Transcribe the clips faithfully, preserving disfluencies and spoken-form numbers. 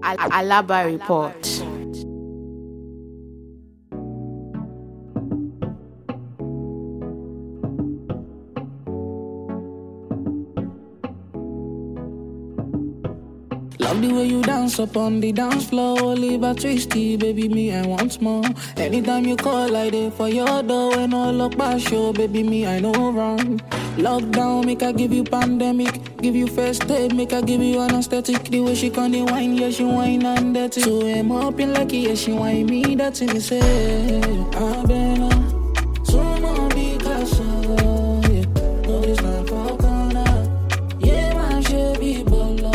Al- Alaba Report. Love the way you dance up on the dance floor. Live a twisty, baby, me, I want more. Anytime you call, I there for your door. When all look back show, baby, me, I know wrong. Lockdown, make I give you pandemic. Give you first aid, make I give you anesthetic. The way she can the wine, yeah, she wine and dirty. So I'm up in lucky, yeah, she wine me, that's in me say. I been a so more because of, yeah. No, this not for corner. Yeah, man, she be below.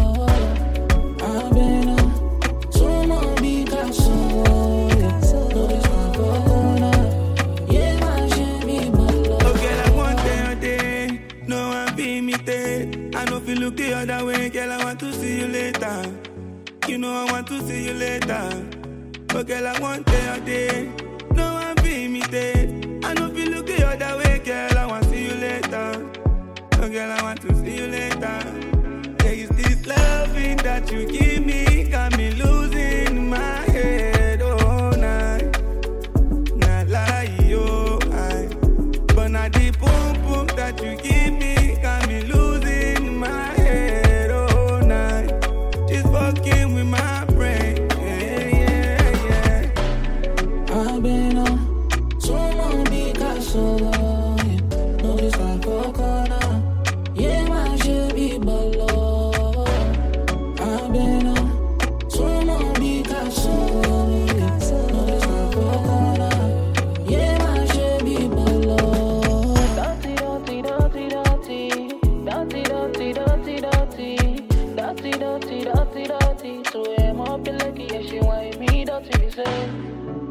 If you look the other way, girl, I want to see you later. You know I want to see you later. But girl, I want your day. No one be imitate. I know if you look the other way, girl, I want to see you later. Oh girl, I want to see you later. There is this loving that you give me, got me losing my head all night. Not lie, yo, I. But not the boom boom that you give me, got me losing my head all night. Just fucking with my brain. Yeah, yeah, yeah. I've been on so long because of love. No, this not for corner. Yeah, man, should be below. I've been on so long because of love. No, this not for corner. Yeah, man, should be below. Dirty, dirty, dirty, dirty. Dirty, dirty, dirty, dirty. Dirty, dirty, dirty, dirty. So I'm up in lucky, yeah, she want me dirty, me say.